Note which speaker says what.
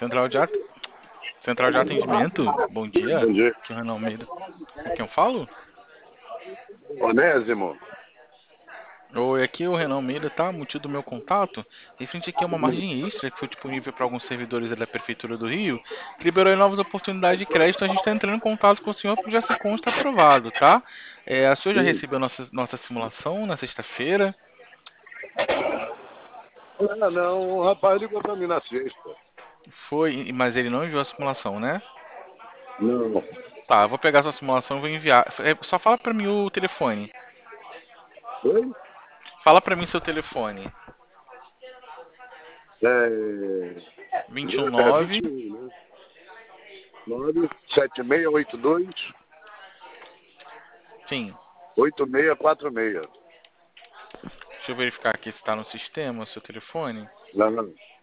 Speaker 1: Central de atendimento, bom dia.
Speaker 2: Bom dia.
Speaker 1: Aqui é o Renan Almeida. Com quem eu falo?
Speaker 2: Onésimo.
Speaker 1: Oi, aqui é o Renan Almeida, tá? Motivo do meu contato. Referente aqui a uma margem extra que foi disponível para alguns servidores da Prefeitura do Rio, que liberou aí novas oportunidades de crédito. A gente está entrando em contato com o senhor porque já se consta aprovado, tá? A senhora já recebeu nossa simulação na sexta-feira?
Speaker 2: Ah, não, o rapaz ligou pra mim na sexta.
Speaker 1: Foi, mas ele não enviou a simulação, né?
Speaker 2: Não.
Speaker 1: Tá, eu vou pegar sua simulação e vou enviar. Só fala pra mim o telefone.
Speaker 2: Oi?
Speaker 1: Fala pra mim seu telefone.
Speaker 2: É
Speaker 1: 219.
Speaker 2: 21, né? 97682
Speaker 1: Sim.
Speaker 2: 8646.
Speaker 1: Deixa eu verificar aqui se está no sistema, seu telefone.
Speaker 2: Não, não.